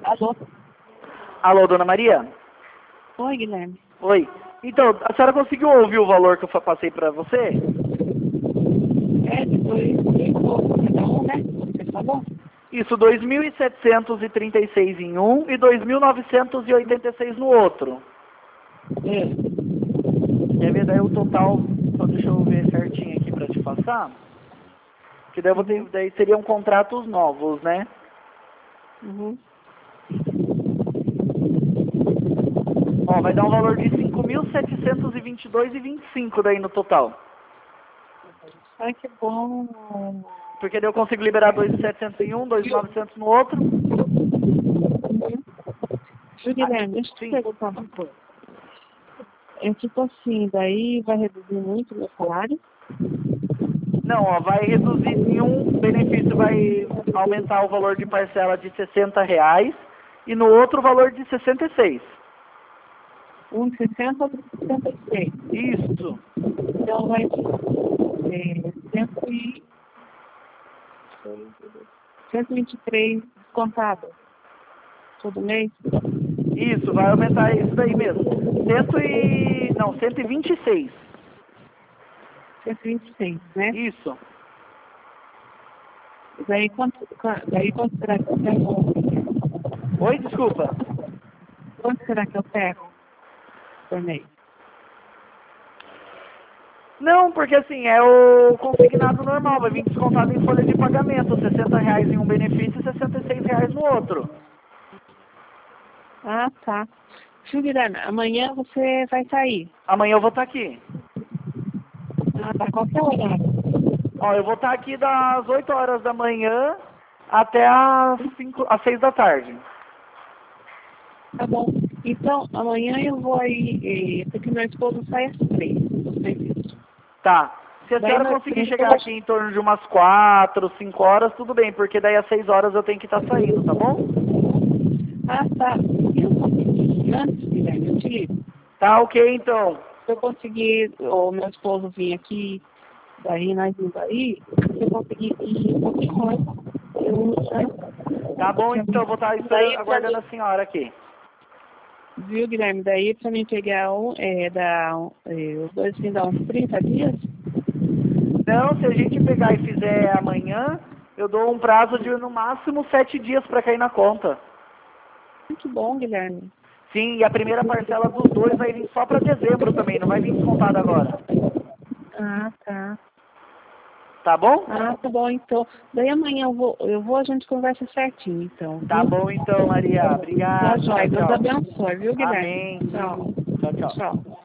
Alô? Alô, dona Maria? Oi, Guilherme. Oi. Então, a senhora conseguiu ouvir o valor que eu passei para você? Depois cada um, né? Você falou? Isso, 2.736 em um e 2.986 no outro. Quer ver daí o total? Só deixa eu ver certinho aqui para te passar. Que daí, daí seriam contratos novos, né? Uhum. Ó, vai dar um valor de 5.722,25 daí no total. Ai, que bom. Porque daí eu consigo liberar 2.700 em um, 2.900 no outro. Guilherme, deixa eu te Sim. perguntar uma coisa. É tipo assim, daí vai reduzir muito o meu salário? Não, ó, vai reduzir em um benefício, vai aumentar o valor de parcela de R$ 60 e no outro o valor de 66. Um de 60, outro de 66. Isso. Então vai ser 123 descontado todo mês? Isso, vai aumentar isso daí mesmo. 126. 126, né? Isso. Daí quanto será que eu pego? Oi, desculpa. Quanto será que eu pego por mês? Não, porque assim, é o consignado normal, vai vir descontado em folha de pagamento, R$ 60 em um benefício e R$ 66 no outro. Ah, tá. Juliana, amanhã você vai sair. Amanhã eu vou estar aqui. Ah, tá. Qual que é o horário? Ó, eu vou estar aqui das 8 horas da manhã até às 6 da tarde. Tá bom. Então, amanhã eu vou aí, porque meu esposo sai às 3. Tá. Se a Daí senhora conseguir chegar aqui em torno de umas 4, 5 horas, tudo bem, porque daí às 6 horas eu tenho que estar saindo, tá bom? Ah, tá. Eu consegui. Antes, Guilherme, eu te ligo. Tá, ok, então. Se eu conseguir, o meu esposo vir aqui, daí nós vimos aí, se eu conseguir ir um pouquinho mais, Tá bom, então eu vou estar aguardando a senhora aqui. viu, Guilherme? Daí pra mim pegar os dois assim, dá uns 30 dias? Não, se a gente pegar e fizer amanhã, eu dou um prazo de no máximo 7 dias para cair na conta. Muito bom, Guilherme. Sim, e a primeira parcela dos dois vai vir só para dezembro também, não vai vir descontado agora. Ah, tá. Tá bom? Ah, tá bom, então. Daí amanhã a gente conversa certinho, então. Tá Viu? bom então, Maria. Tá Obrigado. jóia. Tchau, Deus tchau. abençoe, viu, Guilherme? Amém. Tchau. Tchau, tchau. Tchau.